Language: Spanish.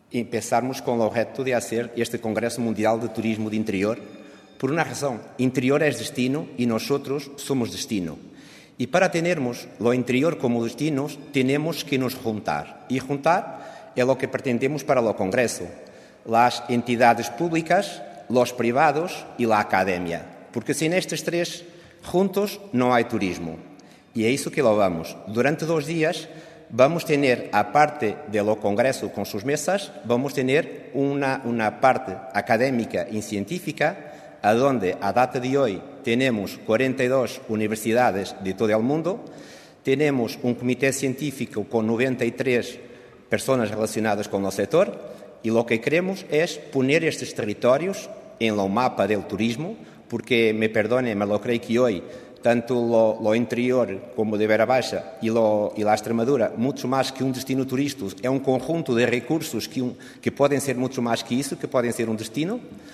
empezarmos con el reto de hacer este Congreso Mundial de Turismo de Interior por una razón. Interior es destino y nosotros somos destino. Y para tenermos lo interior como destino, tenemos que nos juntar. Y juntar es lo que pretendemos para el Congreso. Las entidades públicas, los privados y la academia. Porque sin estos tres juntos no hay turismo. Y es eso que lo vamos. Durante 2 días vamos a tener, aparte del Congreso con sus mesas, vamos a tener una parte académica y científica, a donde a data de hoy tenemos 42 universidades de todo el mundo, tenemos un comité científico con 93 personas relacionadas con el sector y lo que queremos es poner estos territorios en el mapa del turismo, porque, me perdonen, pero creo que hoy tanto lo interior como de Beira Baixa y la Extremadura, mucho más que un destino turístico, es un conjunto de recursos que pueden ser mucho más que eso, que pueden ser un destino.